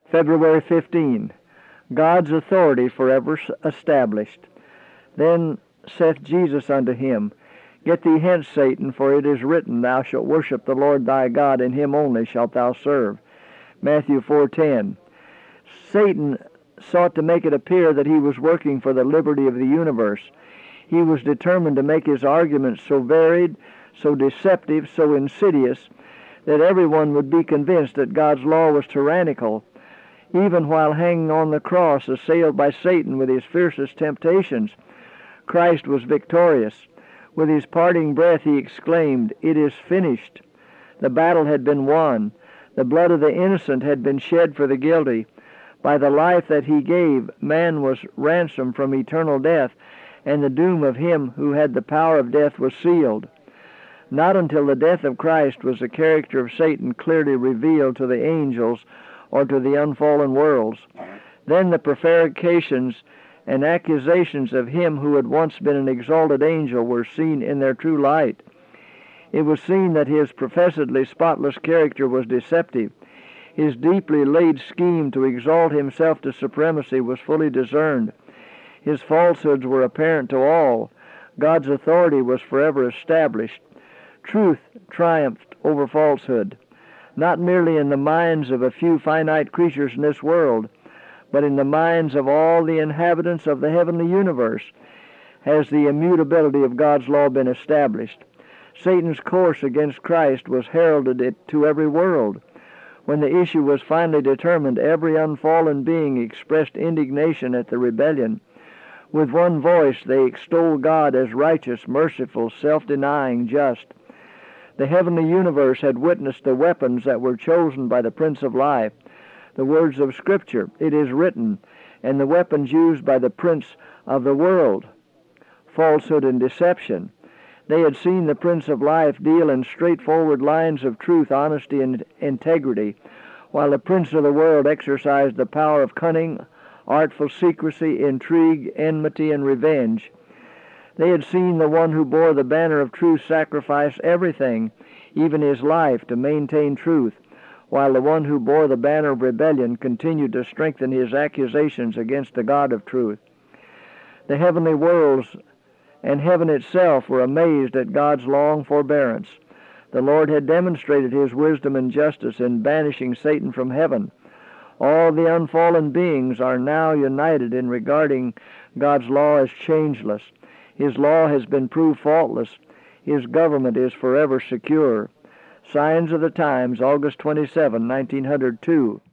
February 15. God's authority forever established. Then saith Jesus unto him, Get thee hence, Satan, for it is written, Thou shalt worship the Lord thy God, and him only shalt thou serve. Matthew 4:10. Satan sought to make it appear that he was working for the liberty of the universe. He was determined to make his arguments so varied, so deceptive, so insidious, that everyone would be convinced that God's law was tyrannical. Even while hanging on the cross, assailed by Satan with his fiercest temptations, Christ was victorious. With his parting breath he exclaimed, It is finished. The battle had been won. The blood of the innocent had been shed for the guilty. By the life that he gave, man was ransomed from eternal death, and the doom of him who had the power of death was sealed. Not until the death of Christ was the character of Satan clearly revealed to the angels or to the unfallen worlds. Then the prevarications and accusations of him who had once been an exalted angel were seen in their true light. It was seen that his professedly spotless character was deceptive. His deeply laid scheme to exalt himself to supremacy was fully discerned. His falsehoods were apparent to all. God's authority was forever established. Truth triumphed over falsehood, not merely in the minds of a few finite creatures in this world, but in the minds of all the inhabitants of the heavenly universe has the immutability of God's law been established. Satan's course against Christ was heralded it to every world. When the issue was finally determined, every unfallen being expressed indignation at the rebellion. With one voice they extolled God as righteous, merciful, self-denying, just. The heavenly universe had witnessed the weapons that were chosen by the Prince of Life, the words of Scripture, It is written, and the weapons used by the Prince of the world, falsehood and deception. They had seen the Prince of Life deal in straightforward lines of truth, honesty, and integrity, while the Prince of the world exercised the power of cunning, artful secrecy, intrigue, enmity, and revenge. They had seen the one who bore the banner of truth sacrifice everything, even his life, to maintain truth, while the one who bore the banner of rebellion continued to strengthen his accusations against the God of truth. The heavenly worlds and heaven itself were amazed at God's long forbearance. The Lord had demonstrated his wisdom and justice in banishing Satan from heaven. All the unfallen beings are now united in regarding God's law as changeless. His law has been proved faultless. His government is forever secure. Signs of the Times, August 27, 1902.